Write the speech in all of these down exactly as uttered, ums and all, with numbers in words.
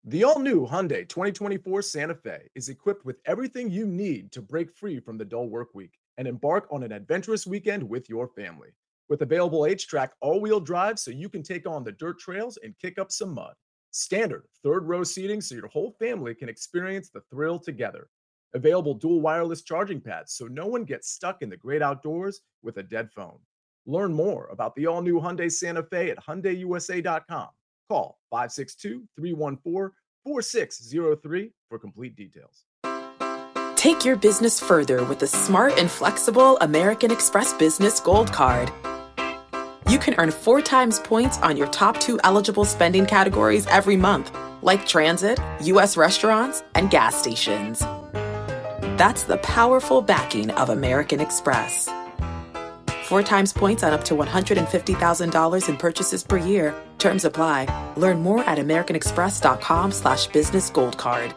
The all-new Hyundai twenty twenty-four Santa Fe is equipped with everything you need to break free from the dull work week and embark on an adventurous weekend with your family. With available H-Track all-wheel drive so you can take on the dirt trails and kick up some mud. Standard third-row seating so your whole family can experience the thrill together. Available dual wireless charging pads so no one gets stuck in the great outdoors with a dead phone. Learn more about the all-new Hyundai Santa Fe at Hyundai U S A dot com. Call five six two, three one four, four six zero three for complete details. Take your business further with the smart and flexible American Express Business Gold Card. You can earn four times points on your top two eligible spending categories every month, like transit, U S restaurants, and gas stations. That's the powerful backing of American Express. Four times points on up to one hundred fifty thousand dollars in purchases per year. Terms apply. Learn more at americanexpress.com slash business gold card.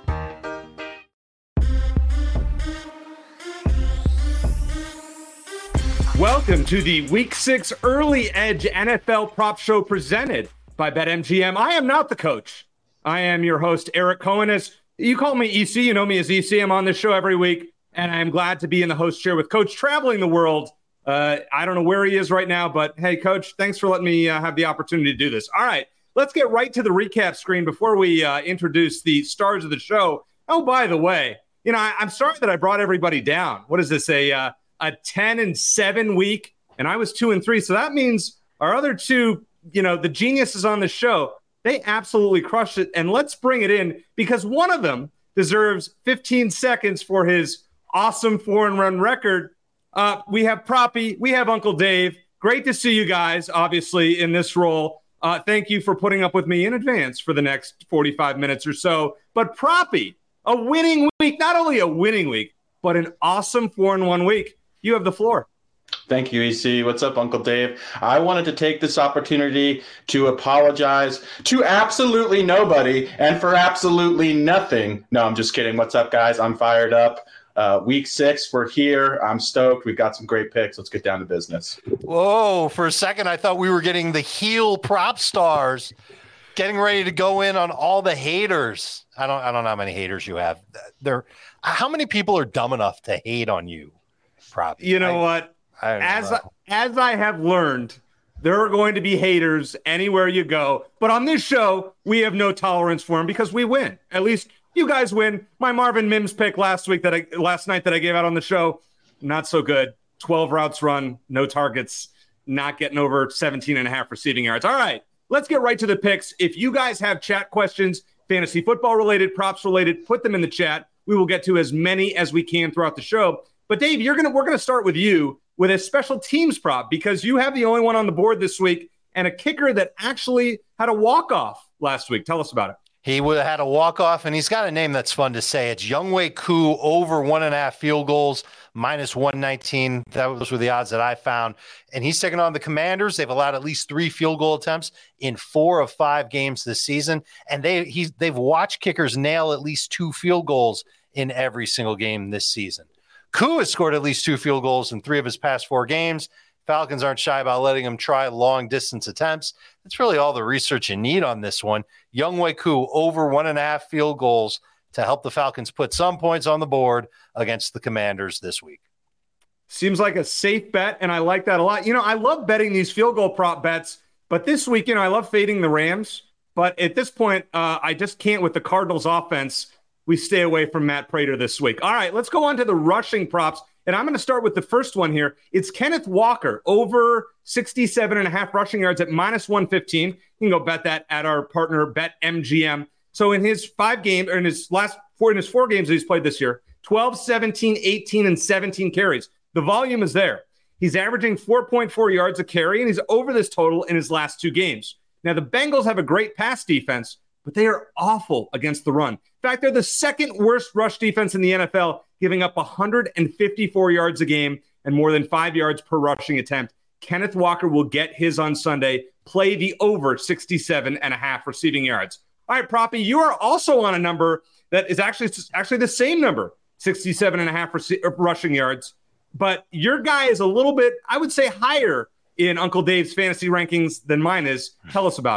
Welcome to the Week six Early Edge N F L Prop Show presented by BetMGM. I am not the coach. I am your host, Eric Cohen. As you call me E C, you know me as E C. I'm on this show every week, and I'm glad to be in the host chair with Coach traveling the world. Uh, I don't know where he is right now, but hey, Coach, thanks for letting me uh, have the opportunity to do this. All right, let's get right to the recap screen before we uh, introduce the stars of the show. Oh, by the way, you know, I, I'm sorry that I brought everybody down. What is this, a uh, a ten and seven week? And I was two and three, so that means our other two, you know, the geniuses on the show, they absolutely crushed it. And let's bring it in because one of them deserves fifteen seconds for his awesome four and run record. Uh, we have Proppy, we have Uncle Dave. Great to see you guys, obviously, in this role. Uh, thank you for putting up with me in advance for the next forty-five minutes or so. But Proppy, a winning week, not only a winning week, but an awesome four and one week. You have the floor. Thank you, E C. What's up, Uncle Dave? I wanted to take this opportunity to apologize to absolutely nobody and for absolutely nothing. No, I'm just kidding. What's up, guys? I'm fired up. Uh, week six, we're here. I'm stoked. We've got some great picks. Let's get down to business. Whoa, for a second, I thought we were getting the heel prop stars, getting ready to go in on all the haters. I don't I don't know how many haters you have. There, how many people are dumb enough to hate on you, Prop? You know I, what? I as know. I, as I have learned, there are going to be haters anywhere you go. But on this show, we have no tolerance for them because we win. At least you guys win. My Marvin Mims pick last week that I last night that I gave out on the show, not so good. twelve routes run, no targets, not getting over seventeen and a half receiving yards. All right, let's get right to the picks. If you guys have chat questions, fantasy football related, props related, put them in the chat. We will get to as many as we can throughout the show. But Dave, you're gonna we're gonna start with you with a special teams prop because you have the only one on the board this week and a kicker that actually had a walk-off last week. Tell us about it. He would have had a walk-off, and he's got a name that's fun to say. It's Younghoe Koo over one and a half field goals, minus one nineteen. Those were the odds that I found. And he's taking on the Commanders. They've allowed at least three field goal attempts in four of five games this season. And they he's, they've watched kickers nail at least two field goals in every single game this season. Koo has scored at least two field goals in three of his past four games. Falcons aren't shy about letting him try long-distance attempts. That's really all the research you need on this one. Younghoe Koo over one and a half field goals to help the Falcons put some points on the board against the Commanders this week. Seems like a safe bet, and I like that a lot. You know, I love betting these field goal prop bets, but this week, you know, I love fading the Rams. But at this point, uh, I just can't with the Cardinals offense. We stay away from Matt Prater this week. All right, let's go on to the rushing props. And I'm going to start with the first one here. It's Kenneth Walker over sixty-seven and a half rushing yards at minus one fifteen. You can go bet that at our partner BetMGM. So in his five games, or in his last four, in his four games that he's played this year, twelve, seventeen, eighteen, and seventeen carries. The volume is there. He's averaging four point four yards a carry, and he's over this total in his last two games. Now, the Bengals have a great pass defense, but they are awful against the run. In fact, they're the second worst rush defense in the N F L, giving up one hundred fifty-four yards a game and more than five yards per rushing attempt. Kenneth Walker will get his on Sunday. Play the over sixty-seven and a half receiving yards. All right, Proppy, you are also on a number that is actually, actually the same number, sixty-seven and a half rec- rushing yards. But your guy is a little bit, I would say, higher in Uncle Dave's fantasy rankings than mine is. Tell us about him.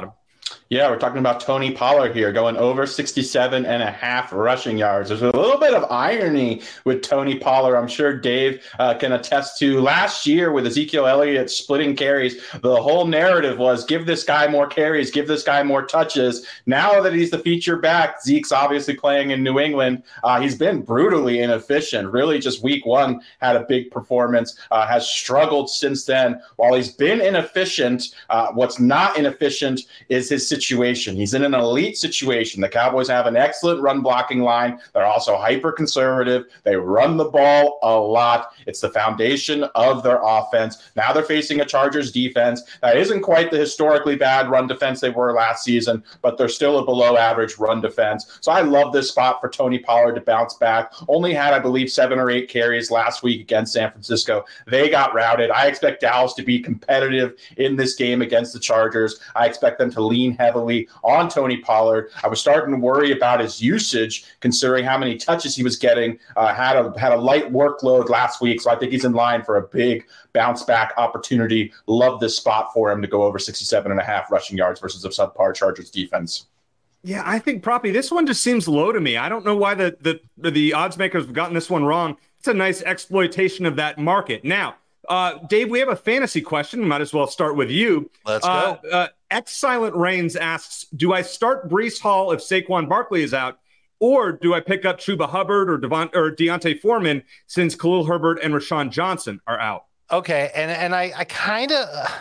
Yeah, we're talking about Tony Pollard here, going over sixty-seven and a half rushing yards. There's a little bit of irony with Tony Pollard. I'm sure Dave uh, can attest to. Last year with Ezekiel Elliott splitting carries, the whole narrative was give this guy more carries, give this guy more touches. Now that he's the feature back, Zeke's obviously playing in New England. Uh, he's been brutally inefficient. Really, just week one had a big performance, uh, has struggled since then. While he's been inefficient, uh, what's not inefficient is his situation. He's in an elite situation. The Cowboys have an excellent run blocking line. They're also hyper conservative. They run the ball a lot. It's the foundation of their offense. Now they're facing a Chargers defense that isn't quite the historically bad run defense they were last season, but they're still a below average run defense. So I love this spot for Tony Pollard to bounce back. Only had, I believe, seven or eight carries last week against San Francisco. They got routed. I expect Dallas to be competitive in this game against the Chargers. I expect them to lean heavily on Tony Pollard. I was starting to worry about his usage, considering how many touches he was getting. Uh, had a had a light workload last week, so I think he's in line for a big bounce back opportunity. Love this spot for him to go over sixty-seven and a half rushing yards versus a subpar Chargers defense. Yeah, I think Proppy, this one just seems low to me. I don't know why the the the odds makers have gotten this one wrong. It's a nice exploitation of that market. Now, uh, Dave, we have a fantasy question. We might as well start with you. Let's uh, go. Uh, X Silent Reigns asks, do I start Breece Hall if Saquon Barkley is out, or do I pick up Chuba Hubbard or Devon or Deontay Foreman since Khalil Herbert and Rashawn Johnson are out? Okay, and and I I kind of, uh,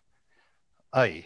I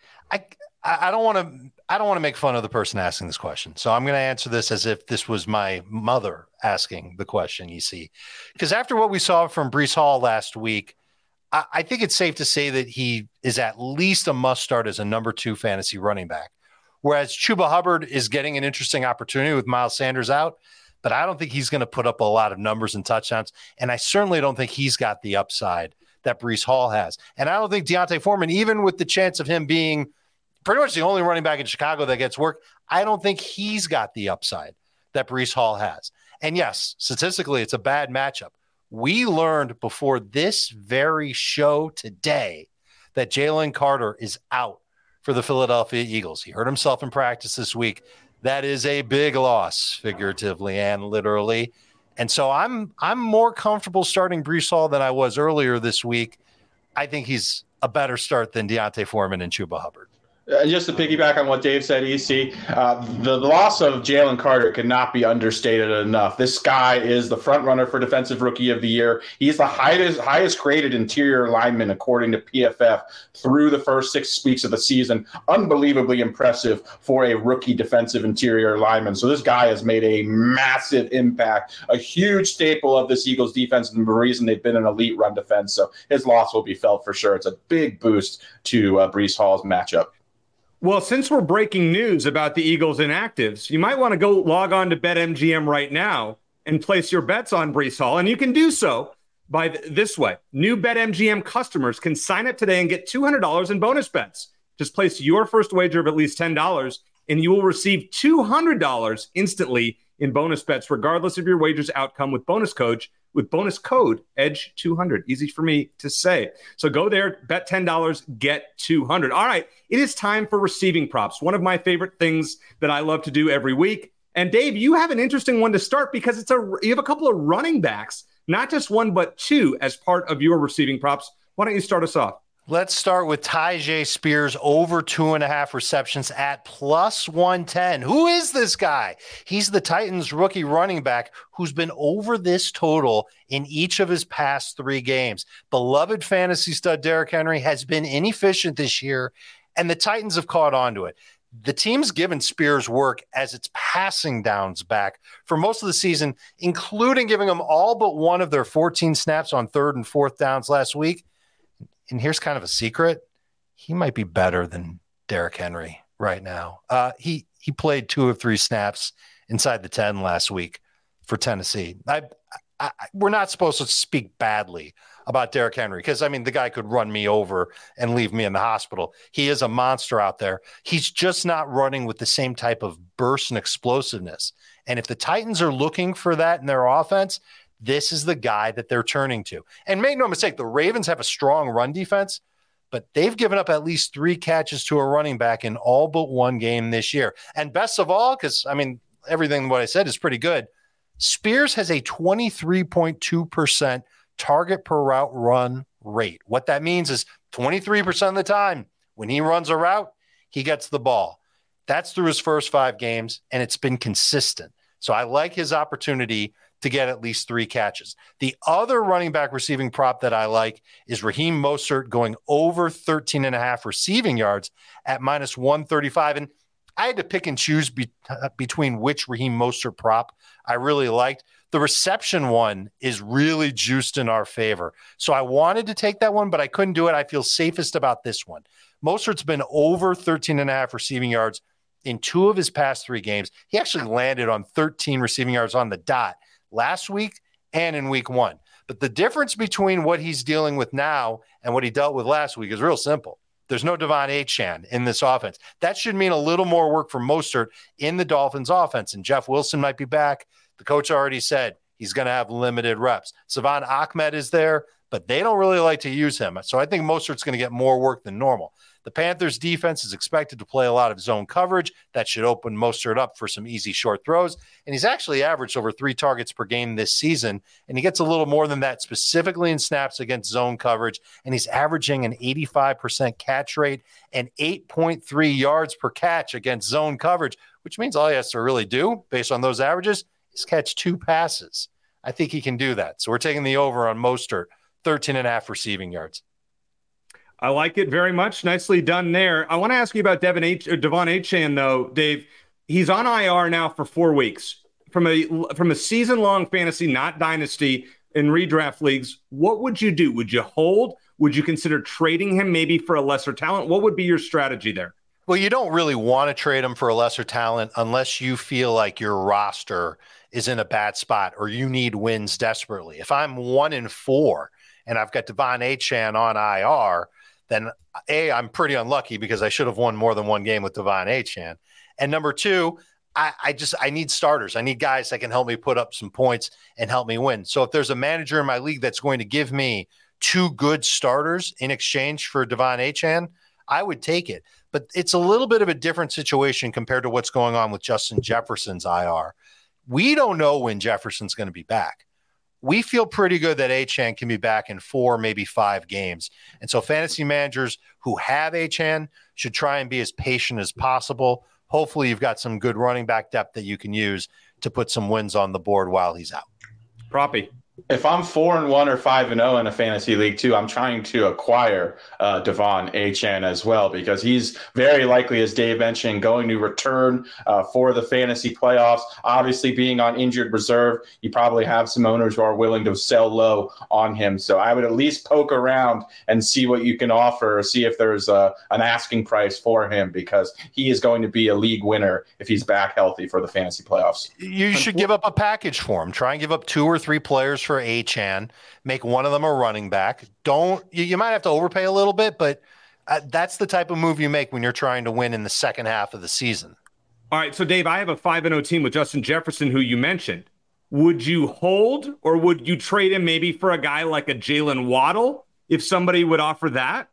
I I don't want to I don't want to make fun of the person asking this question, so I'm going to answer this as if this was my mother asking the question. You see, because after what we saw from Breece Hall last week, I, I think it's safe to say that he is at least a must start as a number two fantasy running back. Whereas Chuba Hubbard is getting an interesting opportunity with Miles Sanders out, but I don't think he's going to put up a lot of numbers and touchdowns. And I certainly don't think he's got the upside that Breece Hall has. And I don't think Deontay Foreman, even with the chance of him being pretty much the only running back in Chicago that gets work, I don't think he's got the upside that Breece Hall has. And yes, statistically, it's a bad matchup. We learned before this very show today that Jalen Carter is out for the Philadelphia Eagles. He hurt himself in practice this week. That is a big loss, figuratively and literally. And so I'm I'm more comfortable starting Breece Hall than I was earlier this week. I think he's a better start than Deontay Foreman and Chuba Hubbard. Uh, just to piggyback on what Dave said, E C, uh, the, the loss of Jalen Carter cannot be understated enough. This guy is the front runner for Defensive Rookie of the Year. He's the highest highest graded interior lineman according to P F F through the first six weeks of the season. Unbelievably impressive for a rookie defensive interior lineman. So this guy has made a massive impact, a huge staple of this Eagles defense, and the reason they've been an elite run defense. So his loss will be felt for sure. It's a big boost to uh, Breece Hall's matchup. Well, since we're breaking news about the Eagles inactives, you might want to go log on to BetMGM right now and place your bets on Breece Hall. And you can do so by th- this way. New BetMGM customers can sign up today and get two hundred dollars in bonus bets. Just place your first wager of at least ten dollars, and you will receive two hundred dollars instantly in bonus bets, regardless of your wager's outcome with bonus code, with bonus code Edge two hundred. Easy for me to say. So go there, bet ten dollars, get two hundred. All right, it is time for receiving props, one of my favorite things that I love to do every week. And Dave, you have an interesting one to start because it's a you have a couple of running backs, not just one, but two as part of your receiving props. Why don't you start us off? Let's start with Tyjae Spears over two and a half receptions at plus one ten. Who is this guy? He's the Titans rookie running back who's been over this total in each of his past three games. Beloved fantasy stud Derrick Henry has been inefficient this year, and the Titans have caught on to it. The team's given Spears work as its passing downs back for most of the season, including giving him all but one of their fourteen snaps on third and fourth downs last week. And here's kind of a secret. He might be better than Derrick Henry right now. Uh, he he played two of three snaps inside the ten last week for Tennessee. I, I, we're not supposed to speak badly about Derrick Henry because, I mean, the guy could run me over and leave me in the hospital. He is a monster out there. He's just not running with the same type of burst and explosiveness. And if the Titans are looking for that in their offense, this is the guy that they're turning to. And make no mistake, the Ravens have a strong run defense, but they've given up at least three catches to a running back in all but one game this year. And best of all, because, I mean, everything what I said is pretty good, Spears has a twenty-three point two percent target per route run rate. What that means is twenty-three percent of the time when he runs a route, he gets the ball. That's through his first five games, and it's been consistent. So I like his opportunity to get at least three catches. The other running back receiving prop that I like is Raheem Mostert going over thirteen and a half receiving yards at minus one thirty-five. And I had to pick and choose be, uh, between which Raheem Mostert prop I really liked. The reception one is really juiced in our favor. So I wanted to take that one, but I couldn't do it. I feel safest about this one. Mostert's been over thirteen and a half receiving yards in two of his past three games. He actually landed on thirteen receiving yards on the dot last week and in week one. But the difference between what he's dealing with now and what he dealt with last week is real simple. There's no Devon Achane in this offense. That should mean a little more work for Mostert in the Dolphins offense. And Jeff Wilson might be back. The coach already said he's going to have limited reps. Savon Ahmed is there, but they don't really like to use him. So I think Mostert's going to get more work than normal. The Panthers defense is expected to play a lot of zone coverage. That should open Mostert up for some easy short throws. And he's actually averaged over three targets per game this season. And he gets a little more than that specifically in snaps against zone coverage. And he's averaging an eighty-five percent catch rate and eight point three yards per catch against zone coverage, which means all he has to really do based on those averages is catch two passes. I think he can do that. So we're taking the over on Mostert, thirteen and a half receiving yards. I like it very much. Nicely done there. I want to ask you about Devon H- or Devon Achane, though, Dave. He's on I R now for four weeks. From a from a season-long fantasy, not dynasty, in redraft leagues, what would you do? Would you hold? Would you consider trading him maybe for a lesser talent? What would be your strategy there? Well, you don't really want to trade him for a lesser talent unless you feel like your roster is in a bad spot or you need wins desperately. If I'm one in four and I've got Devon Achane on I R, then A, I'm pretty unlucky because I should have won more than one game with Devon Achane. And number two, I, I just, I need starters. I need guys that can help me put up some points and help me win. So if there's a manager in my league that's going to give me two good starters in exchange for Devon Achane, I would take it. But it's a little bit of a different situation compared to what's going on with Justin Jefferson's I R. We don't know when Jefferson's going to be back. We feel pretty good that Achane can be back in four, maybe five games. And so fantasy managers who have Achane should try and be as patient as possible. Hopefully you've got some good running back depth that you can use to put some wins on the board while he's out. Proppy. If I'm four and one or five and zero in a fantasy league too, I'm trying to acquire uh, Devon Achane as well because he's very likely, as Dave mentioned, going to return uh, for the fantasy playoffs. Obviously, being on injured reserve, you probably have some owners who are willing to sell low on him. So I would at least poke around and see what you can offer, or see if there's a, an asking price for him because he is going to be a league winner if he's back healthy for the fantasy playoffs. You should give up a package for him. Try and give up two or three players for Achane, make one of them a running back. Don't you, you might have to overpay a little bit, but uh, that's the type of move you make when you're trying to win in the second half of the season. All right, so Dave, I have a five and oh team with Justin Jefferson, who you mentioned. Would you hold or would you trade him maybe for a guy like a Jalen Waddle if somebody would offer that?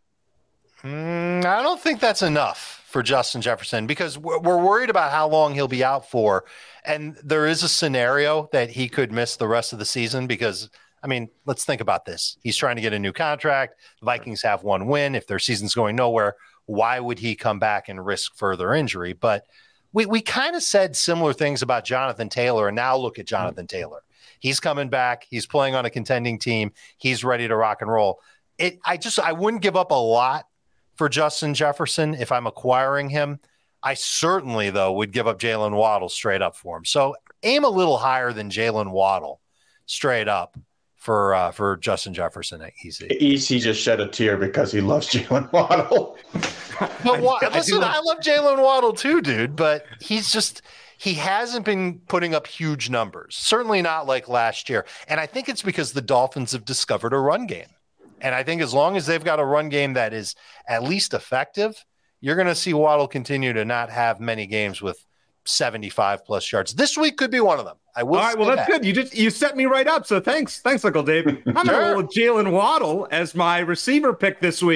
Mm, I don't think that's enough for Justin Jefferson because we're, we're worried about how long he'll be out for. And there is a scenario that he could miss the rest of the season because, I mean, let's think about this. He's trying to get a new contract. The Vikings have one win. If their season's going nowhere, why would he come back and risk further injury? But we, we kind of said similar things about Jonathan Taylor, and now look at Jonathan mm-hmm. Taylor. He's coming back. He's playing on a contending team. He's ready to rock and roll. It, I just, I wouldn't give up a lot for Justin Jefferson if I'm acquiring him. I certainly, though, would give up Jalen Waddle straight up for him. So aim a little higher than Jalen Waddle straight up for uh, for Justin Jefferson at E C. E C just shed a tear because he loves Jalen Waddle. But wa- I, listen, I, I love Jalen Waddle too, dude, but he's just – he hasn't been putting up huge numbers, certainly not like last year. And I think it's because the Dolphins have discovered a run game. And I think as long as they've got a run game that is at least effective – you're going to see Waddle continue to not have many games with seventy-five plus yards. This week could be one of them. I will. All right. Well, that's that. good. You just you set me right up. So thanks, thanks, Uncle Dave. I'm going to roll with Jalen Waddle as my receiver pick this week.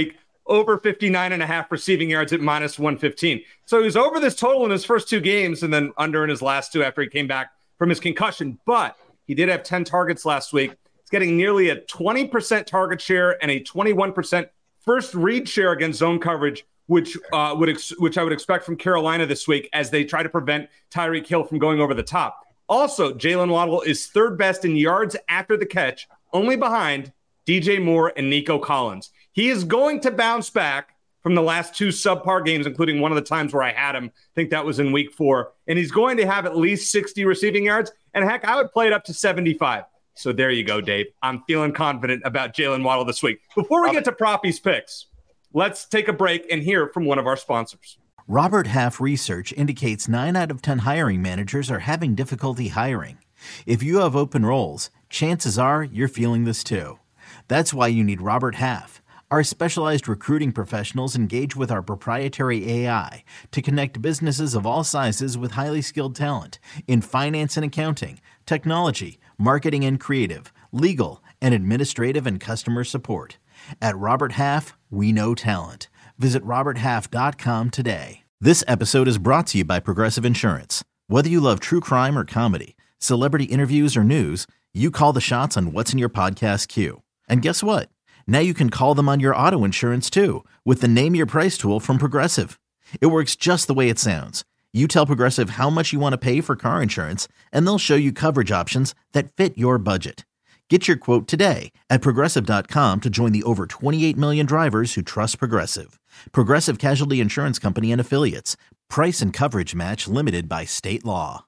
over fifty-nine and a half receiving yards at minus one fifteen. So he was over this total in his first two games and then under in his last two after he came back from his concussion. But he did have ten targets last week. He's getting nearly a twenty percent target share and a twenty-one percent first read share against zone coverage, which uh, would ex- which I would expect from Carolina this week as they try to prevent Tyreek Hill from going over the top. Also, Jalen Waddle is third best in yards after the catch, only behind D J Moore and Nico Collins. He is going to bounce back from the last two subpar games, including one of the times where I had him. I think that was in week four. And he's going to have at least sixty receiving yards. And heck, I would play it up to seventy-five. So there you go, Dave. I'm feeling confident about Jalen Waddle this week. Before we get to Proppy's picks, let's take a break and hear from one of our sponsors. Robert Half research indicates nine out of ten hiring managers are having difficulty hiring. If you have open roles, chances are you're feeling this too. That's why you need Robert Half. Our specialized recruiting professionals engage with our proprietary A I to connect businesses of all sizes with highly skilled talent in finance and accounting, technology, marketing and creative, legal, and administrative and customer support. At Robert Half, we know talent. Visit robert half dot com today. This episode is brought to you by Progressive Insurance. Whether you love true crime or comedy, celebrity interviews or news, you call the shots on what's in your podcast queue. And guess what? Now you can call them on your auto insurance too with the Name Your Price tool from Progressive. It works just the way it sounds. You tell Progressive how much you want to pay for car insurance, and they'll show you coverage options that fit your budget. Get your quote today at progressive dot com to join the over twenty-eight million drivers who trust Progressive. Progressive Casualty Insurance Company and Affiliates. Price and coverage match limited by state law.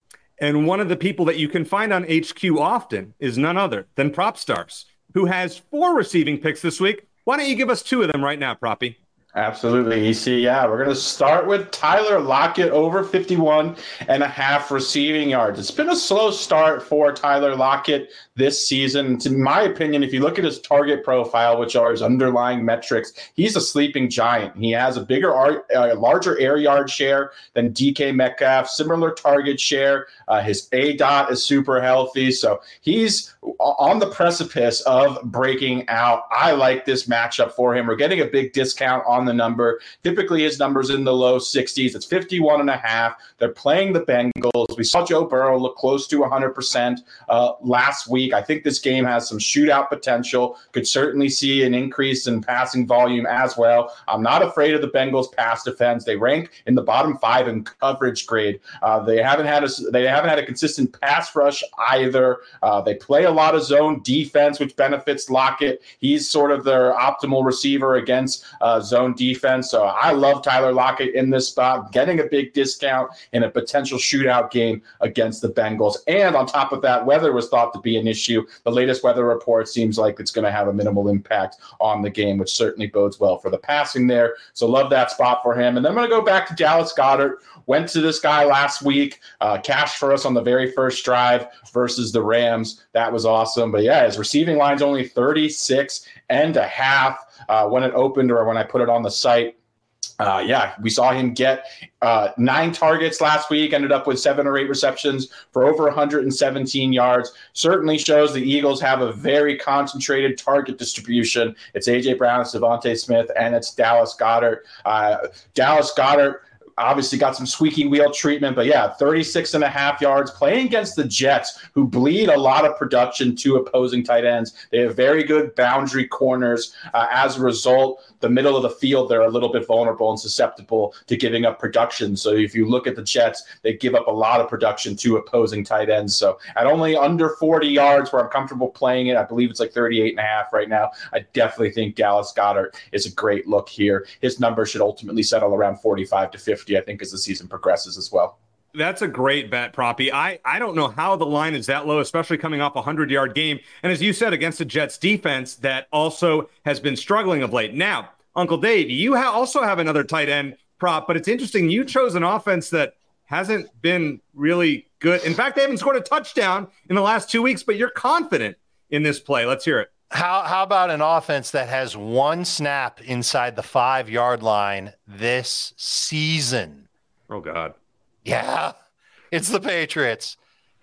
And one of the people that you can find on H Q often is none other than PropStars, who has four receiving picks this week. Why don't you give us two of them right now, Proppy? Absolutely, E C. Yeah, we're going to start with Tyler Lockett over fifty-one and a half receiving yards. It's been a slow start for Tyler Lockett this season. In my opinion, if you look at his target profile, which are his underlying metrics, he's a sleeping giant. He has a bigger, uh, larger air yard share than D K Metcalf, similar target share. Uh, his A DOT is super healthy, so he's on the precipice of breaking out. I like this matchup for him. We're getting a big discount on the number. Typically, his number's in the low sixties. It's fifty-one and a half. They're playing the Bengals. We saw Joe Burrow look close to one hundred percent uh, last week. I think this game has some shootout potential. Could certainly see an increase in passing volume as well. I'm not afraid of the Bengals pass defense. They rank in the bottom five in coverage grade. Uh, they haven't had a they haven't had a consistent pass rush either. Uh, they play a lot of zone defense, which benefits Lockett. He's sort of their optimal receiver against uh, zone defense. So I love Tyler Lockett in this spot, getting a big discount in a potential shootout game against the Bengals. And on top of that, weather was thought to be an issue. The latest weather report seems like it's going to have a minimal impact on the game, which certainly bodes well for the passing there. So love that spot for him. And then I'm going to go back to Dallas Goedert. Went to this guy last week, uh, cashed for us on the very first drive versus the Rams. That was awesome. But yeah, his receiving line's only thirty-six and a half uh, when it opened or when I put it on the site. Uh, yeah, we saw him get uh, nine targets last week, ended up with seven or eight receptions for over one hundred seventeen yards. Certainly shows the Eagles have a very concentrated target distribution. It's A J Brown, it's Devontae Smith, and it's Dallas Goedert. Uh, Dallas Goedert obviously got some squeaky wheel treatment, but yeah, thirty-six and a half yards playing against the Jets, who bleed a lot of production to opposing tight ends. They have very good boundary corners. Uh, as a result, the middle of the field, they're a little bit vulnerable and susceptible to giving up production. So if you look at the Jets, they give up a lot of production to opposing tight ends. So at only under forty yards where I'm comfortable playing it, I believe it's like thirty-eight and a half right now. I definitely think Dallas Goedert is a great look here. His number should ultimately settle around forty-five to fifty. I think, as the season progresses as well. That's a great bet, Proppy. I, I don't know how the line is that low, especially coming off a hundred-yard game. And as you said, against the Jets defense that also has been struggling of late. Now, Uncle Dave, you ha- also have another tight end prop, but it's interesting. You chose an offense that hasn't been really good. In fact, they haven't scored a touchdown in the last two weeks, but you're confident in this play. Let's hear it. How how about an offense that has one snap inside the five-yard line this season? Oh, God. Yeah, it's the Patriots.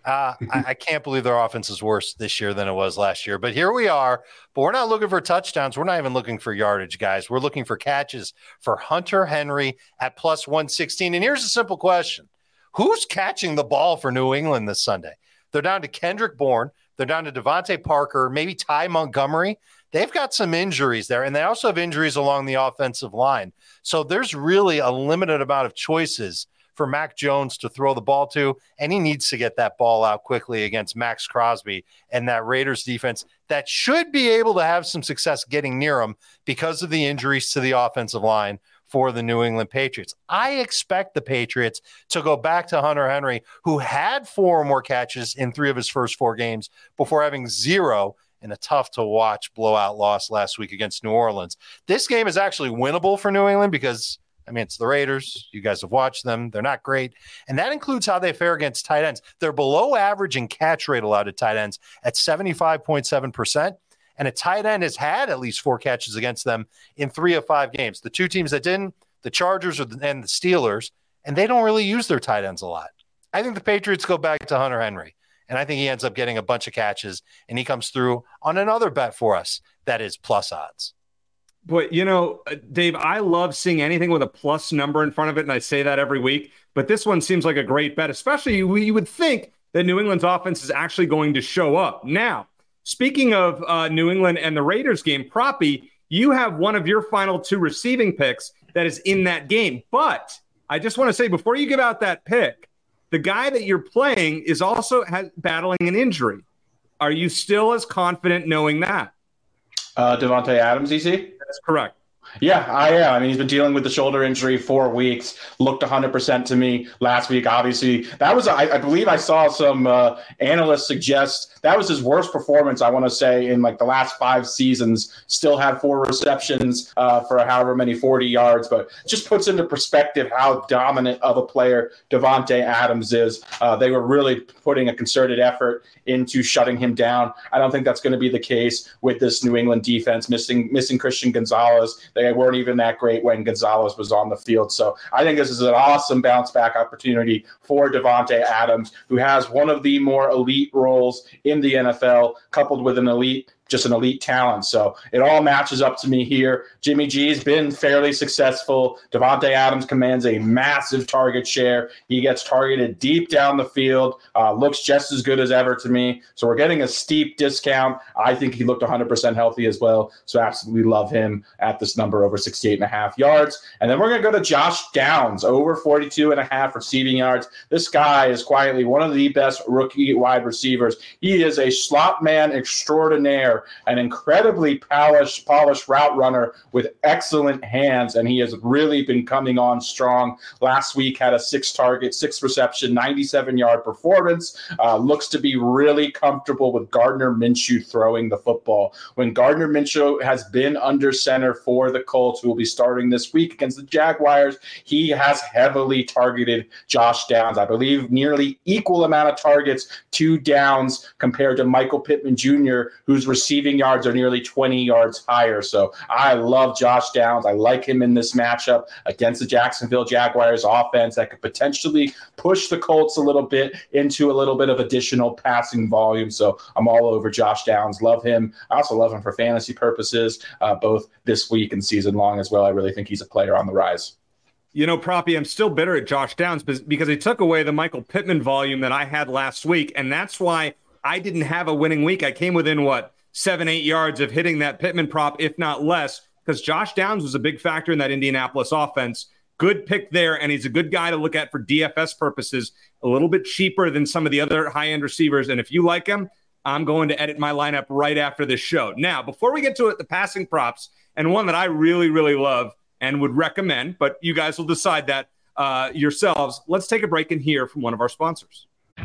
Uh, I, I can't believe their offense is worse this year than it was last year. But here we are. But we're not looking for touchdowns. We're not even looking for yardage, guys. We're looking for catches for Hunter Henry at plus one sixteen. And here's a simple question. Who's catching the ball for New England this Sunday? They're down to Kendrick Bourne. They're down to Devontae Parker, maybe Ty Montgomery. They've got some injuries there, and they also have injuries along the offensive line. So there's really a limited amount of choices for Mac Jones to throw the ball to, and he needs to get that ball out quickly against Max Crosby and that Raiders defense that should be able to have some success getting near him because of the injuries to the offensive line for the New England Patriots. I expect the Patriots to go back to Hunter Henry, who had four or more catches in three of his first four games before having zero in a tough-to-watch blowout loss last week against New Orleans. This game is actually winnable for New England because – I mean, it's the Raiders. You guys have watched them. They're not great. And that includes how they fare against tight ends. They're below average in catch rate allowed to tight ends at seventy-five point seven percent. And a tight end has had at least four catches against them in three of five games. The two teams that didn't, the Chargers and the Steelers, and they don't really use their tight ends a lot. I think the Patriots go back to Hunter Henry, and I think he ends up getting a bunch of catches, and he comes through on another bet for us that is plus odds. But, you know, Dave, I love seeing anything with a plus number in front of it, and I say that every week. But this one seems like a great bet, especially you would think that New England's offense is actually going to show up. Now, speaking of uh, New England and the Raiders game, Proppy, you have one of your final two receiving picks that is in that game. But I just want to say, before you give out that pick, the guy that you're playing is also has, battling an injury. Are you still as confident knowing that? Uh, Davante Adams, E C? That's correct. Yeah, I am. I mean, he's been dealing with the shoulder injury four weeks. Looked one hundred percent to me last week. Obviously, that was, I, I believe I saw some uh, analysts suggest that was his worst performance, I want to say, in like the last five seasons. Still had four receptions uh, for however many forty yards, but just puts into perspective how dominant of a player Davante Adams is. Uh, they were really putting a concerted effort into shutting him down. I don't think that's going to be the case with this New England defense, missing missing Christian Gonzalez. They weren't even that great when Gonzalez was on the field. So I think this is an awesome bounce back opportunity for Davante Adams, who has one of the more elite roles in the N F L, coupled with an elite just an elite talent. So it all matches up to me here. Jimmy G's been fairly successful. Davante Adams commands a massive target share. He gets targeted deep down the field, uh, looks just as good as ever to me. So we're getting a steep discount. I think he looked one hundred percent healthy as well. So absolutely love him at this number over sixty-eight and a half yards. And then we're going to go to Josh Downs over forty-two and a half receiving yards. This guy is quietly one of the best rookie wide receivers. He is a slot man extraordinaire, an incredibly polished, polished route runner with excellent hands, and he has really been coming on strong. Last week had a six target, six reception, ninety-seven yard performance. Uh, looks to be really comfortable with Gardner Minshew throwing the football. When Gardner Minshew has been under center for the Colts, who will be starting this week against the Jaguars, he has heavily targeted Josh Downs. I believe nearly equal amount of targets to Downs compared to Michael Pittman Junior, who's receiving yards are nearly twenty yards higher. So I love Josh Downs. I like him in this matchup against the Jacksonville Jaguars offense that could potentially push the Colts a little bit into a little bit of additional passing volume. So I'm all over Josh Downs. Love him. I also love him for fantasy purposes, uh, both this week and season long as well. I really think he's a player on the rise. You know, Proppy, I'm still bitter at Josh Downs because he took away the Michael Pittman volume that I had last week, and that's why I didn't have a winning week. I came within, what, seven, eight yards of hitting that Pittman prop, if not less, because Josh Downs was a big factor in that Indianapolis offense. Good pick there, and he's a good guy to look at for D F S purposes, a little bit cheaper than some of the other high-end receivers. And if you like him, I'm going to edit my lineup right after this show. Now, before we get to it, the passing props, and one that I really, really love and would recommend, but you guys will decide that uh, yourselves. Let's take a break and hear from one of our sponsors.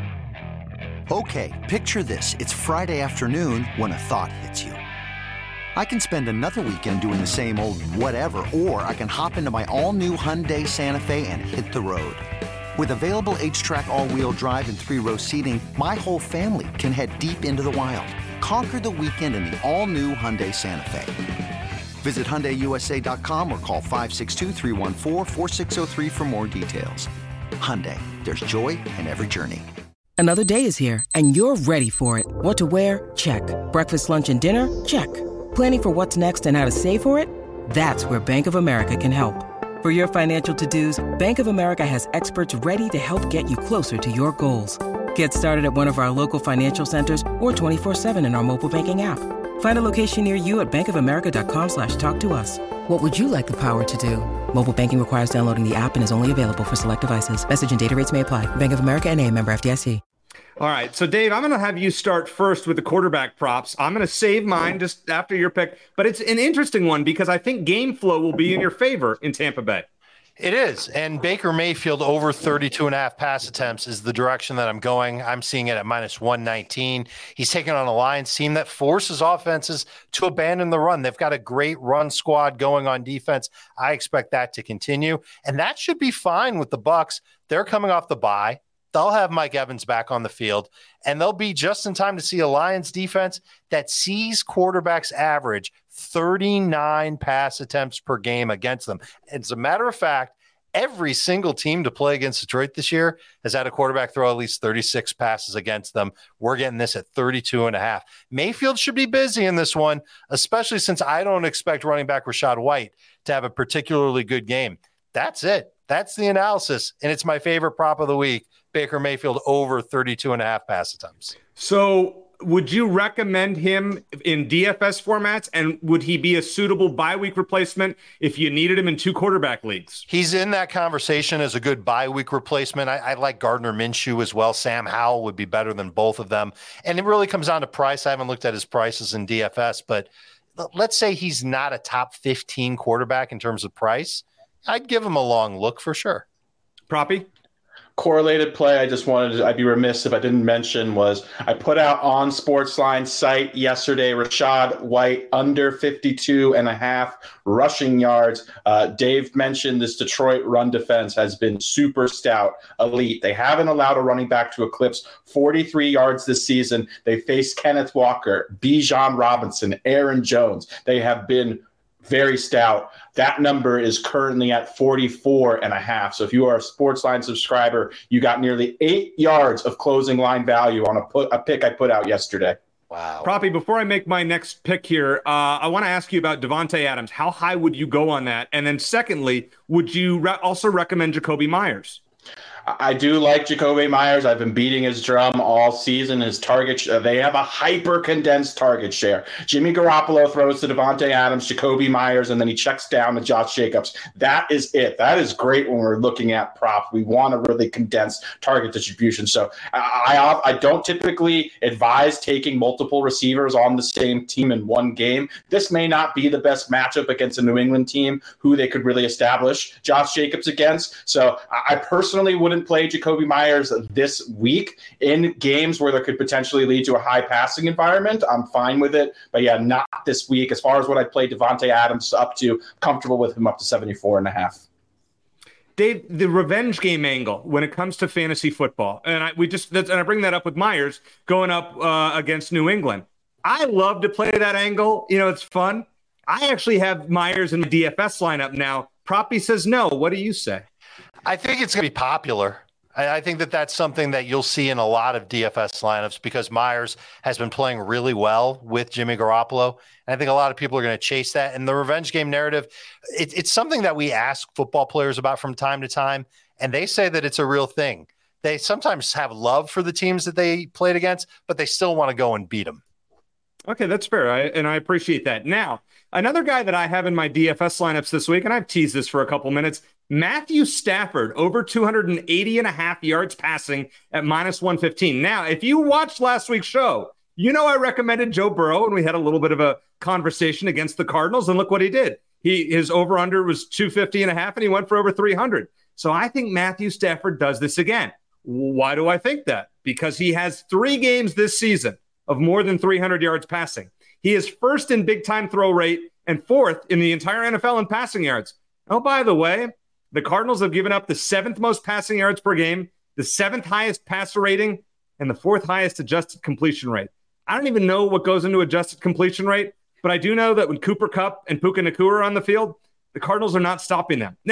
Okay, picture this. It's Friday afternoon when a thought hits you. I can spend another weekend doing the same old whatever, or I can hop into my all-new Hyundai Santa Fe and hit the road. With available H-Track all-wheel drive and three-row seating, my whole family can head deep into the wild. Conquer the weekend in the all-new Hyundai Santa Fe. Visit Hyundai U S A dot com or call five six two, three one four, four six zero three for more details. Hyundai, there's joy in every journey. Another day is here, and you're ready for it. What to wear? Check. Breakfast, lunch, and dinner? Check. Planning for what's next and how to save for it? That's where Bank of America can help. For your financial to-dos, Bank of America has experts ready to help get you closer to your goals. Get started at one of our local financial centers or twenty-four seven in our mobile banking app. Find a location near you at bankofamerica.com slash talk to us. What would you like the power to do? Mobile banking requires downloading the app and is only available for select devices. Message and data rates may apply. Bank of America N A, member F D I C. All right. So, Dave, I'm going to have you start first with the quarterback props. I'm going to save mine just after your pick. But it's an interesting one because I think game flow will be in your favor in Tampa Bay. It is. And Baker Mayfield over thirty-two and a half pass attempts is the direction that I'm going. I'm seeing it at minus one nineteen. He's taking on a Lions team that forces offenses to abandon the run. They've got a great run squad going on defense. I expect that to continue. And that should be fine with the Bucs. They're coming off the bye. They'll have Mike Evans back on the field, and they'll be just in time to see a Lions defense that sees quarterbacks average thirty-nine pass attempts per game against them. As a matter of fact, every single team to play against Detroit this year has had a quarterback throw at least thirty-six passes against them. We're getting this at thirty-two and a half. Mayfield should be busy in this one, especially since I don't expect running back Rachaad White to have a particularly good game. That's it. That's the analysis, and it's my favorite prop of the week. Baker Mayfield over thirty-two and a half pass attempts. So would you recommend him in D F S formats, and would he be a suitable bye week replacement if you needed him in two quarterback leagues? He's in that conversation as a good bye week replacement. I, I like Gardner Minshew as well. Sam Howell would be better than both of them. And it really comes down to price. I haven't looked at his prices in D F S, but let's say he's not a top fifteen quarterback in terms of price. I'd give him a long look for sure. Proppy? Correlated play I just wanted to, I'd be remiss if I didn't mention was I put out on Sportsline site yesterday Rachaad White under fifty-two and a half rushing yards. Uh, Dave mentioned this Detroit run defense has been super stout, elite. They haven't allowed a running back to eclipse forty-three yards this season. They faced Kenneth Walker, Bijan Robinson, Aaron Jones. They have been very stout. That number is currently at forty-four and a half. So if you are a Sportsline subscriber, you got nearly eight yards of closing line value on a put a pick I put out yesterday. Wow. Proppy, before I make my next pick here, uh, I want to ask you about Davante Adams. How high would you go on that? And then secondly, would you re- also recommend Jakobi Meyers? I do like Jakobi Meyers. I've been beating his drum all season. His target, sh- they have a hyper condensed target share. Jimmy Garoppolo throws to Davante Adams, Jakobi Meyers, and then he checks down to Josh Jacobs. That is it. That is great when we're looking at prop. We want a really condensed target distribution. So I, I, I don't typically advise taking multiple receivers on the same team in one game. This may not be the best matchup against a New England team who they could really establish Josh Jacobs against. So I personally wouldn't play Jakobi Meyers this week in games where there could potentially lead to a high passing environment. I'm fine with it, but yeah, not this week. As far as what I played Davante Adams up to, comfortable with him up to seventy-four and a half. Dave, the revenge game angle when it comes to fantasy football, and I we just that's, and I bring that up with Meyers going up uh, against New England. I love to play that angle. You know, it's fun. I actually have Meyers in the D F S lineup now. Proppy says no. What do you say? I think it's going to be popular. I, I think that that's something that you'll see in a lot of D F S lineups because Meyers has been playing really well with Jimmy Garoppolo. And I think a lot of people are going to chase that. And the revenge game narrative, it, it's something that we ask football players about from time to time, and they say that it's a real thing. They sometimes have love for the teams that they played against, but they still want to go and beat them. Okay, that's fair, I, and I appreciate that. Now, another guy that I have in my D F S lineups this week, and I've teased this for a couple minutes, Matthew Stafford, over two hundred eighty and a half yards passing at minus one fifteen. Now, if you watched last week's show, you know I recommended Joe Burrow, and we had a little bit of a conversation against the Cardinals, and look what he did. He His over-under was two fifty and a half, and he went for over three hundred. So I think Matthew Stafford does this again. Why do I think that? Because he has three games this season of more than three hundred yards passing. He is first in big-time throw rate and fourth in the entire N F L in passing yards. Oh, by the way, the Cardinals have given up the seventh most passing yards per game, the seventh highest passer rating, and the fourth highest adjusted completion rate. I don't even know what goes into adjusted completion rate, but I do know that when Cooper Kupp and Puka Nacua are on the field, the Cardinals are not stopping them. Now,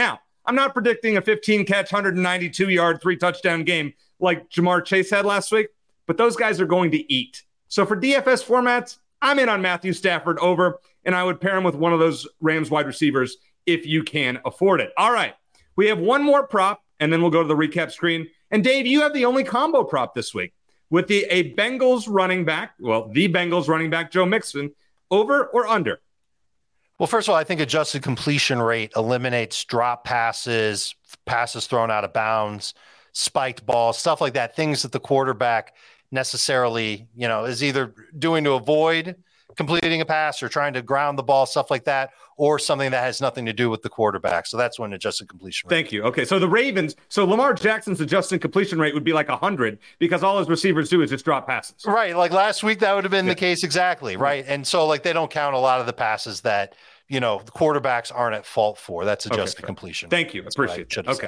I'm not predicting a fifteen catch, one hundred ninety-two yard, three touchdown game like Jamar Chase had last week, but those guys are going to eat. So for D F S formats, I'm in on Matthew Stafford over, and I would pair him with one of those Rams wide receivers if you can afford it. All right, we have one more prop, and then we'll go to the recap screen. And Dave, you have the only combo prop this week with the a Bengals running back, well, the Bengals running back, Joe Mixon, over or under? Well, first of all, I think adjusted completion rate eliminates drop passes, passes thrown out of bounds, spiked balls, stuff like that, things that the quarterback necessarily, you know, is either doing to avoid completing a pass or trying to ground the ball, stuff like that, or something that has nothing to do with the quarterback. So that's when adjusted completion rate. Thank you. Okay, so the Ravens, so Lamar Jackson's adjusted completion rate would be like one hundred because all his receivers do is just drop passes. Right, like last week that would have been yeah. the case exactly, right? And so like they don't count a lot of the passes that, you know, the quarterbacks aren't at fault for. That's adjusted okay, completion. Thank you. That's Appreciate it. Okay.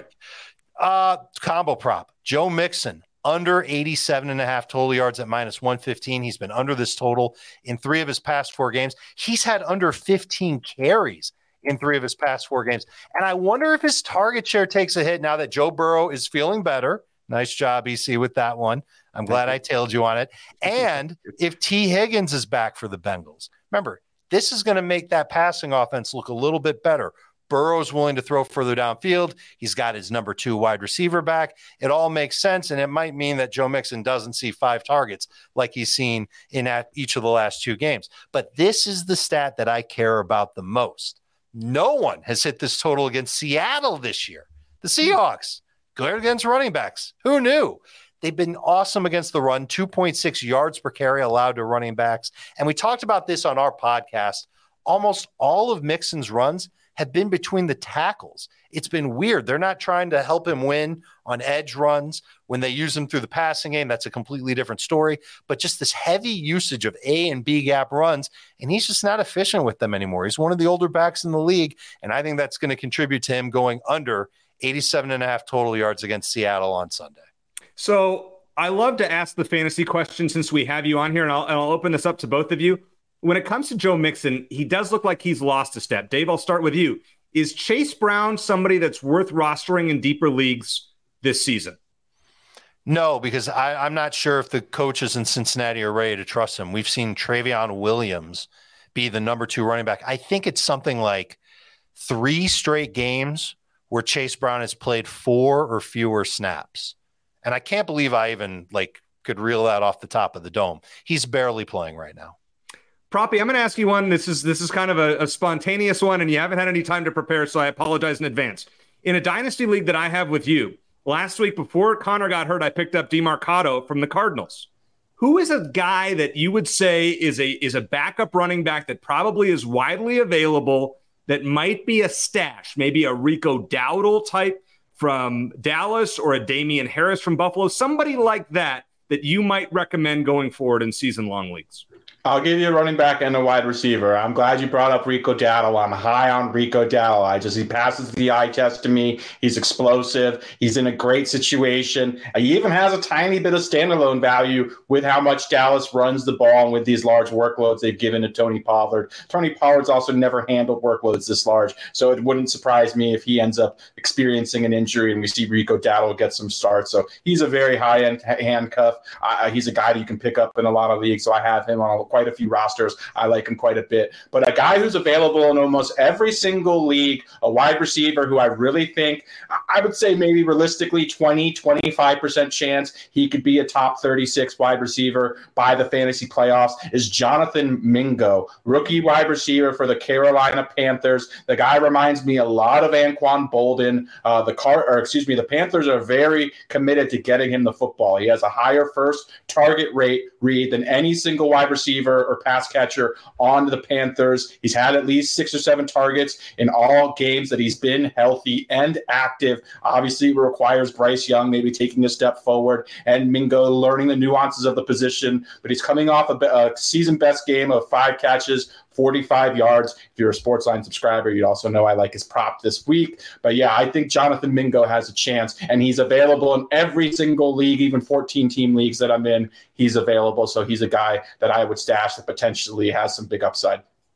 Uh, combo prop, Joe Mixon. Under eighty-seven and a half total yards at minus one fifteen. He's been under this total in three of his past four games. He's had under fifteen carries in three of his past four games. And I wonder if his target share takes a hit now that Joe Burrow is feeling better. Nice job, E C, with that one. I'm glad I tailed you on it. And if T. Higgins is back for the Bengals. Remember, this is going to make that passing offense look a little bit better. Burrow's willing to throw further downfield. He's got his number two wide receiver back. It all makes sense, and it might mean that Joe Mixon doesn't see five targets like he's seen in at each of the last two games. But this is the stat that I care about the most. No one has hit this total against Seattle this year. The Seahawks, good against running backs. Who knew? They've been awesome against the run, two point six yards per carry allowed to running backs. And we talked about this on our podcast. Almost all of Mixon's runs have been between the tackles. It's been weird. They're not trying to help him win on edge runs. When they use him through the passing game, that's a completely different story. But just this heavy usage of A and B gap runs, and he's just not efficient with them anymore. He's one of the older backs in the league, and I think that's going to contribute to him going under eighty-seven and a half total yards against Seattle on Sunday. So I love to ask the fantasy question since we have you on here, and I'll, and I'll open this up to both of you. When it comes to Joe Mixon, he does look like he's lost a step. Dave, I'll start with you. Is Chase Brown somebody that's worth rostering in deeper leagues this season? No, because I, I'm not sure if the coaches in Cincinnati are ready to trust him. We've seen Travion Williams be the number two running back. I think it's something like three straight games where Chase Brown has played four or fewer snaps. And I can't believe I even like could reel that off the top of the dome. He's barely playing right now. Proppy, I'm going to ask you one. This is this is kind of a, a spontaneous one, and you haven't had any time to prepare, so I apologize in advance. In a dynasty league that I have with you, last week before Connor got hurt, I picked up DeMarcado from the Cardinals. Who is a guy that you would say is a is a backup running back that probably is widely available, that might be a stash, maybe a Rico Dowdle type from Dallas or a Damian Harris from Buffalo, somebody like that that you might recommend going forward in season-long leagues? I'll give you a running back and a wide receiver. I'm glad you brought up Rico Dowdle. I'm high on Rico Dowdle. I just, he passes the eye test to me. He's explosive. He's in a great situation. He even has a tiny bit of standalone value with how much Dallas runs the ball and with these large workloads they've given to Tony Pollard. Tony Pollard's also never handled workloads this large, so it wouldn't surprise me if he ends up experiencing an injury and we see Rico Dowdle get some starts. So he's a very high-end handcuff. Uh, he's a guy that you can pick up in a lot of leagues, so I have him on a quite a few rosters. I like him quite a bit. But a guy who's available in almost every single league, a wide receiver who I really think, I would say maybe realistically twenty, twenty-five percent chance he could be a top thirty-six wide receiver by the fantasy playoffs, is Jonathan Mingo, rookie wide receiver for the Carolina Panthers. The guy reminds me a lot of Anquan Bolden. Uh, the car, or excuse me, the Panthers are very committed to getting him the football. He has a higher first target rate read than any single wide receiver or pass catcher on the Panthers. He's had at least six or seven targets in all games that he's been healthy and active. Obviously, it requires Bryce Young maybe taking a step forward and Mingo learning the nuances of the position, but he's coming off a, a season best game of five catches, forty-five yards. If you're a Sportsline subscriber, you'd also know I like his prop this week. But yeah, I think Jonathan Mingo has a chance, and he's available in every single league, even fourteen-team leagues that I'm in. He's available, so he's a guy that I would stash that potentially has some big upside.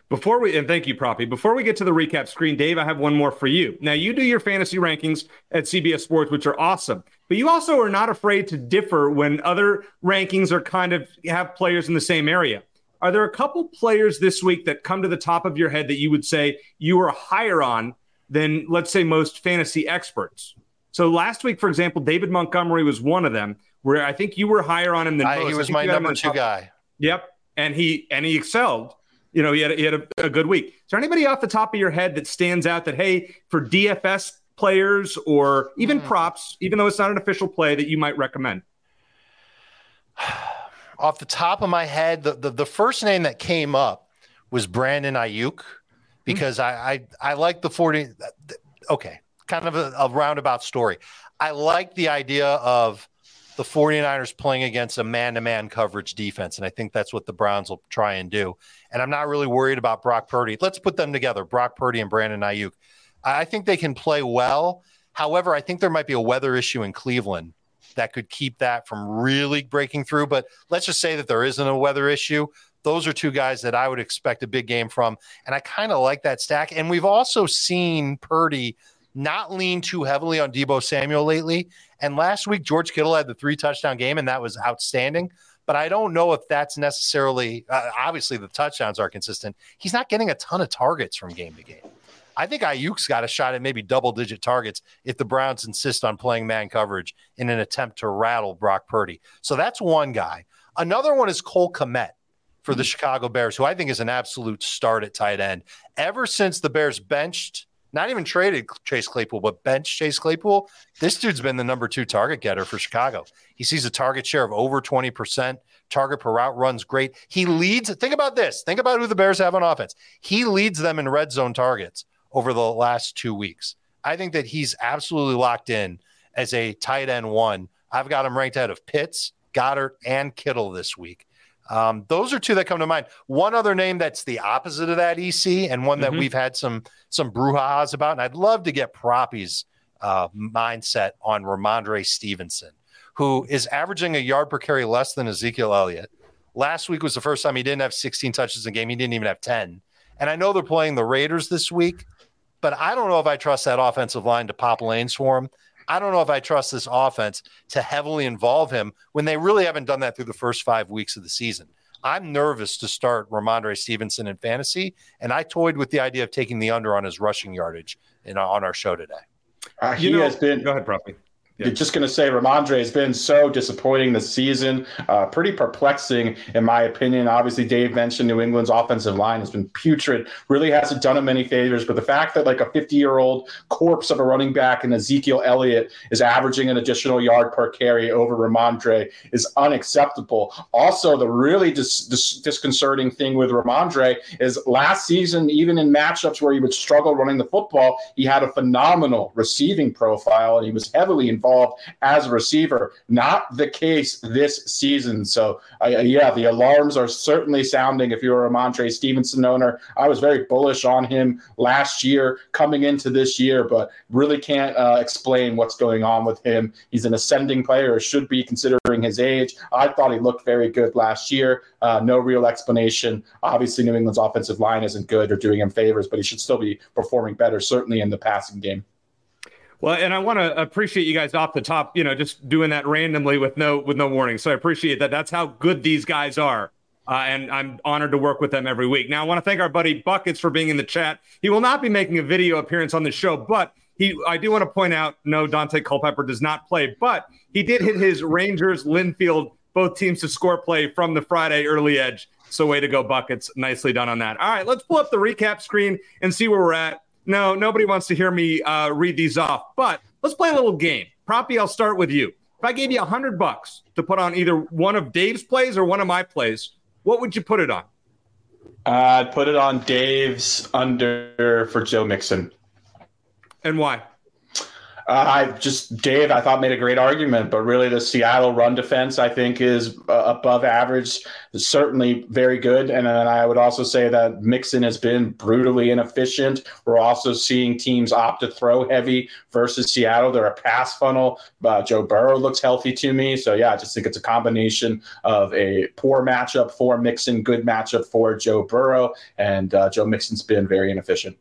Before we, and thank you, Proppy. Before we get to the recap screen, Dave, I have one more for you. Now, you do your fantasy rankings at C B S Sports, which are awesome, but you also are not afraid to differ when other rankings are kind of have players in the same area. Are there a couple players this week that come to the top of your head that you would say you are higher on than, let's say, most fantasy experts? So last week, for example, David Montgomery was one of them, where I think you were higher on him than I, most. He was my number two guy. Yep, and he and he excelled. You know, he had, he had a, a good week. Is there anybody off the top of your head that stands out that, hey, for D F S players or even mm. props, even though it's not an official play, that you might recommend? Off the top of my head, the, the, the first name that came up was Brandon Ayuk, because mm. I, I, I like the forty. Okay, kind of a, a roundabout story. I like the idea of the 49ers playing against a man-to-man coverage defense, and I think that's what the Browns will try and do. And I'm not really worried about Brock Purdy. Let's put them together, Brock Purdy and Brandon Ayuk. I think they can play well. However, I think there might be a weather issue in Cleveland that could keep that from really breaking through. But let's just say that there isn't a weather issue. Those are two guys that I would expect a big game from, and I kind of like that stack. And we've also seen Purdy not lean too heavily on Deebo Samuel lately. And last week, George Kittle had the three touchdown game, and that was outstanding. But I don't know if that's necessarily uh, – obviously, the touchdowns are consistent. He's not getting a ton of targets from game to game. I think Ayuk's got a shot at maybe double-digit targets if the Browns insist on playing man coverage in an attempt to rattle Brock Purdy. So that's one guy. Another one is Cole Kmet for the Chicago Bears, who I think is an absolute start at tight end. Ever since the Bears benched – not even traded Chase Claypool, but bench Chase Claypool, this dude's been the number two target getter for Chicago. He sees a target share of over twenty percent. Target per route runs great. He leads. Think about this. Think about who the Bears have on offense. He leads them in red zone targets over the last two weeks. I think that he's absolutely locked in as a tight end one. I've got him ranked ahead of Pitts, Goddard, and Kittle this week. Um, those are two that come to mind. One other name that's the opposite of that, E C, and one that mm-hmm. we've had some some brouhahas about, and I'd love to get Proppy's uh, mindset on Ramondre Stevenson, who is averaging a yard per carry less than Ezekiel Elliott. Last week was the first time he didn't have sixteen touches in a game. He didn't even have ten. And I know they're playing the Raiders this week, but I don't know if I trust that offensive line to pop lanes for him. I don't know if I trust this offense to heavily involve him when they really haven't done that through the first five weeks of the season. I'm nervous to start Ramondre Stevenson in fantasy, and I toyed with the idea of taking the under on his rushing yardage in, on our show today. Uh, he you know, has been – Go ahead, Proppy. Yeah. Just going to say Ramondre has been so disappointing this season, uh, pretty perplexing in my opinion. Obviously, Dave mentioned New England's offensive line has been putrid, really hasn't done him any favors. But the fact that like a fifty-year-old corpse of a running back in Ezekiel Elliott is averaging an additional yard per carry over Ramondre is unacceptable. Also, the really dis- dis- disconcerting thing with Ramondre is last season, even in matchups where he would struggle running the football, he had a phenomenal receiving profile, and he was heavily involved involved as a receiver. Not the case this season. So, uh, yeah, the alarms are certainly sounding if you're a Ramondre Stevenson owner. I was very bullish on him last year coming into this year, but really can't uh, explain what's going on with him. He's an ascending player, should be considering his age. I thought he looked very good last year. Uh, no real explanation. Obviously, New England's offensive line isn't good or doing him favors, but he should still be performing better, certainly in the passing game. Well, and I want to appreciate you guys off the top, you know, just doing that randomly with no with no warning. So I appreciate that. That's how good these guys are. Uh, and I'm honored to work with them every week. Now, I want to thank our buddy Buckets for being in the chat. He will not be making a video appearance on the show, but he I do want to point out, no, Dante Culpepper does not play, but he did hit his Rangers, Linfield, both teams to score play from the Friday early edge. So way to go, Buckets. Nicely done on that. All right, let's pull up the recap screen and see where we're at. No, nobody wants to hear me uh, read these off, but let's play a little game. Proppy, I'll start with you. If I gave you a hundred bucks to put on either one of Dave's plays or one of my plays, what would you put it on? Uh, I'd put it on Dave's under for Joe Mixon. And why? Uh, I just, Dave, I thought made a great argument, but really the Seattle run defense, I think, is uh, above average, certainly very good. And then I would also say that Mixon has been brutally inefficient. We're also seeing teams opt to throw heavy versus Seattle. They're a pass funnel. Uh, Joe Burrow looks healthy to me. So, yeah, I just think it's a combination of a poor matchup for Mixon, good matchup for Joe Burrow, and uh, Joe Mixon's been very inefficient.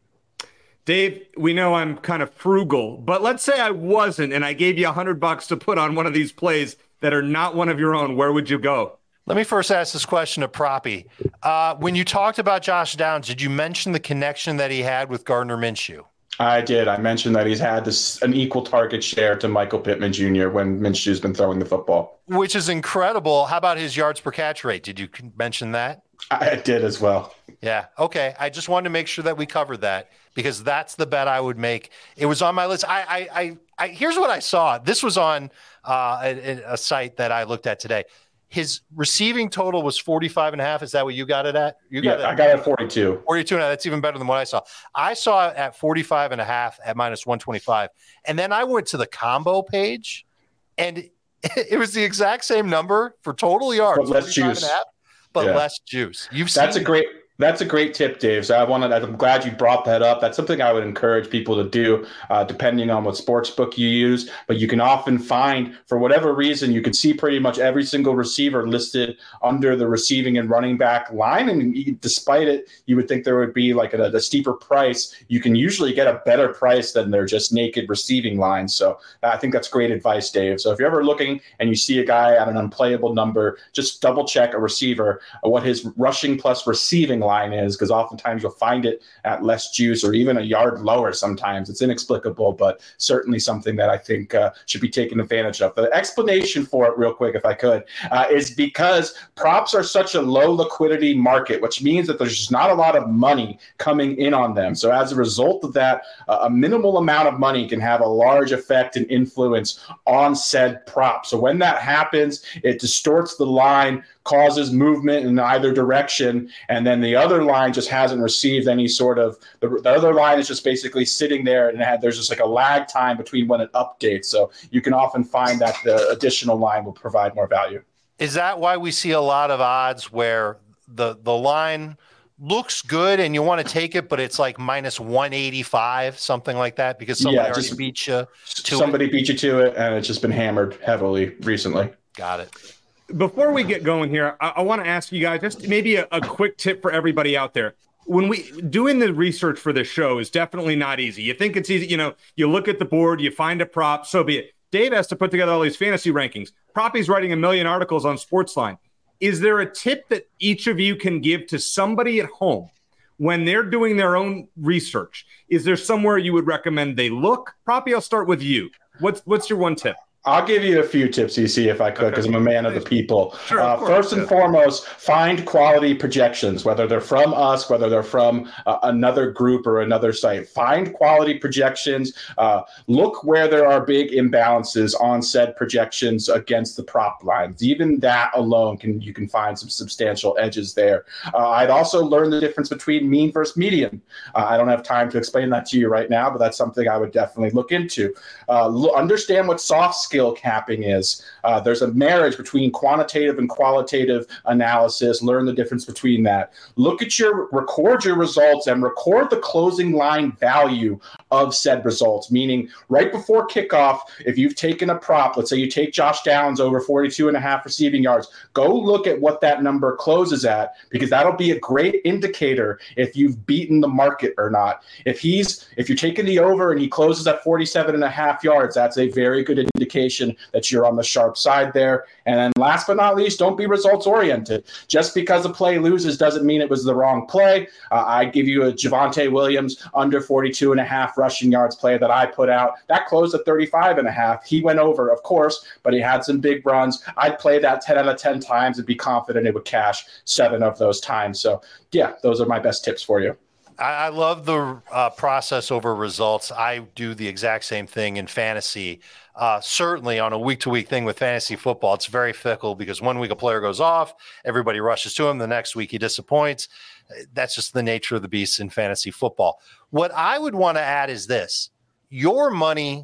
Dave, we know I'm kind of frugal, but let's say I wasn't and I gave you a hundred bucks to put on one of these plays that are not one of your own. Where would you go? Let me first ask this question to Proppy. Uh, when you talked about Josh Downs, did you mention the connection that he had with Gardner Minshew? I did. I mentioned that he's had this an equal target share to Michael Pittman Junior when Minshew's been throwing the football. Which is incredible. How about his yards per catch rate? Did you mention that? I did as well. Yeah. Okay. I just wanted to make sure that we covered that because that's the bet I would make. It was on my list. I, I, I, I here's what I saw. This was on uh, a, a site that I looked at today. His receiving total was forty-five and a half. Is that what you got it at? You got yeah, it I got it at forty-two. forty-two. Now that's even better than what I saw. I saw it at forty-five and a half at minus one twenty-five. And then I went to the combo page and it was the exact same number for total yards. But less juice. Half, but yeah. less juice. You've That's seen a great That's a great tip, Dave. So I wanted, I'm glad you brought that up. That's something I would encourage people to do, uh, depending on what sports book you use. But you can often find, for whatever reason, you can see pretty much every single receiver listed under the receiving and running back line. And you, despite it, you would think there would be like a, a steeper price. You can usually get a better price than their just naked receiving line. So I think that's great advice, Dave. So if you're ever looking and you see a guy at an unplayable number, just double check a receiver, what his rushing plus receiving line is, because oftentimes you'll find it at less juice or even a yard lower sometimes. It's inexplicable, but certainly something that I think uh, should be taken advantage of. The explanation for it, real quick, if I could, uh, is because props are such a low liquidity market, which means that there's just not a lot of money coming in on them. So as a result of that, uh, a minimal amount of money can have a large effect and influence on said prop. So when that happens, it distorts the line, causes movement in either direction, and then the other line just hasn't received any sort of the, the other line is just basically sitting there, and it had, there's just like a lag time between when it updates. So you can often find that the additional line will provide more value. Is that why we see a lot of odds where the the line looks good and you want to take it, but it's like minus one eighty-five, something like that, because somebody yeah, already just, beat you to somebody it? beat you to it, and it's just been hammered heavily recently. Got it. Before we get going here, I, I want to ask you guys just maybe a, a quick tip for everybody out there. When we doing the research for this show is definitely not easy. You think it's easy, you know, you look at the board, you find a prop, so be it. Dave has to put together all these fantasy rankings. Proppy's writing a million articles on Sportsline. Is there a tip that each of you can give to somebody at home when they're doing their own research? Is there somewhere you would recommend they look? Proppy, I'll start with you. What's what's your one tip? I'll give you a few tips, E C, if I could, because okay. I'm a man of the people. Sure, uh, first and yeah. foremost, find quality projections, whether they're from us, whether they're from uh, another group or another site. Find quality projections. Uh, look where there are big imbalances on said projections against the prop lines. Even that alone, can you can find some substantial edges there. Uh, I'd also learn the difference between mean versus median. Uh, I don't have time to explain that to you right now, but that's something I would definitely look into. Uh, lo- understand what soft skill capping is. Uh, there's a marriage between quantitative and qualitative analysis. Learn the difference between that. Look at your, record your results and record the closing line value of said results, meaning right before kickoff, if you've taken a prop, let's say you take Josh Downs over forty-two and a half receiving yards, go look at what that number closes at, because that'll be a great indicator if you've beaten the market or not. If he's, if you're taking the over and he closes at forty-seven and a half yards, that's a very good indication that you're on the sharp side there. And then last but not least, don't be results oriented. Just because a play loses doesn't mean it was the wrong play. Uh, I give you a Javonte Williams under forty-two and a half rushing yards play that I put out. That closed at thirty-five and a half. He went over, of course, but he had some big runs. I'd play that ten out of ten times and be confident it would cash seven of those times. So yeah, those are my best tips for you. I love the uh, process over results. I do the exact same thing in fantasy. Uh, certainly on a week-to-week thing with fantasy football, it's very fickle because one week a player goes off, everybody rushes to him. The next week he disappoints. That's just the nature of the beast in fantasy football. What I would want to add is this. Your money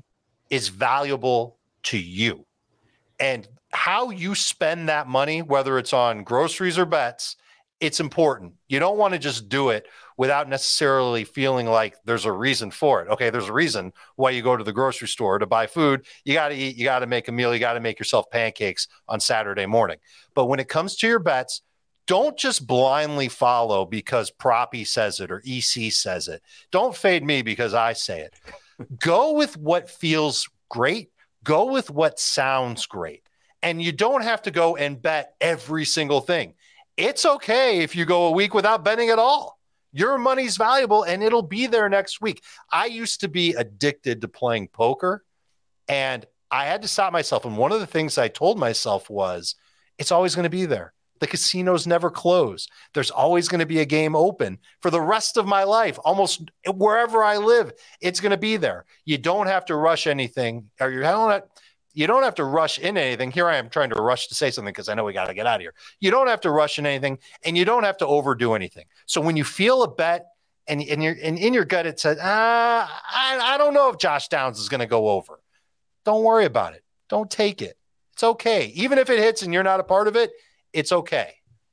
is valuable to you. And how you spend that money, whether it's on groceries or bets, it's important. You don't want to just do it without necessarily feeling like there's a reason for it. Okay, there's a reason why you go to the grocery store to buy food. You got to eat, you got to make a meal, you got to make yourself pancakes on Saturday morning. But when it comes to your bets, don't just blindly follow because Proppy says it or E C says it. Don't fade me because I say it. Go with what feels great. Go with what sounds great. And you don't have to go and bet every single thing. It's okay if you go a week without betting at all. Your money's valuable and it'll be there next week. I used to be addicted to playing poker and I had to stop myself. And one of the things I told myself was, it's always going to be there. The casinos never close. There's always going to be a game open for the rest of my life. Almost wherever I live, it's going to be there. You don't have to rush anything, or you don't have, you don't have to rush in anything. Here I am trying to rush to say something because I know we got to get out of here. You don't have to rush in anything, and you don't have to overdo anything. So when you feel a bet and, and, you're, and in your gut it says, ah, I, I don't know if Josh Downs is going to go over, don't worry about it. Don't take it. It's okay. Even if it hits and you're not a part of it, it's okay.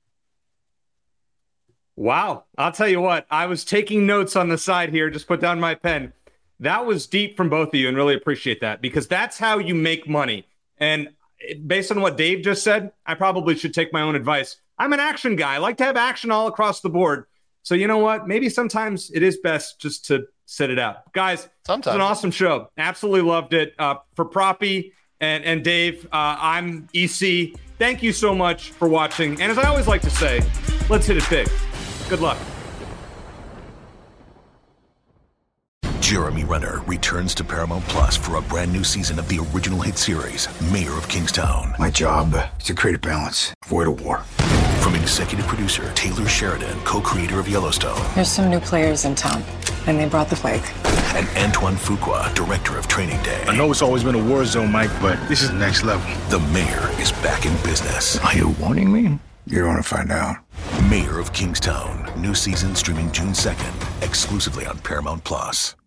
Wow. I'll tell you what, I was taking notes on the side here, just put down my pen. That was deep from both of you and really appreciate that because that's how you make money. And based on what Dave just said, I probably should take my own advice. I'm an action guy. I like to have action all across the board. So you know what? Maybe sometimes it is best just to sit it out. Guys, sometimes. It's an awesome show. Absolutely loved it. Uh, for Proppy and, and Dave, uh, I'm E C. Thank you so much for watching. And as I always like to say, let's hit it big. Good luck. Jeremy Renner returns to Paramount Plus for a brand new season of the original hit series, Mayor of Kingstown. My job is to create a balance, avoid a war. From executive producer Taylor Sheridan, co-creator of Yellowstone. There's some new players in town, and they brought the plague. And Antoine Fuqua, director of Training Day. I know it's always been a war zone, Mike, but this is next level. The Mayor is back in business. Are you warning me? You're going to find out. Mayor of Kingstown. New season streaming June second, exclusively on Paramount Plus.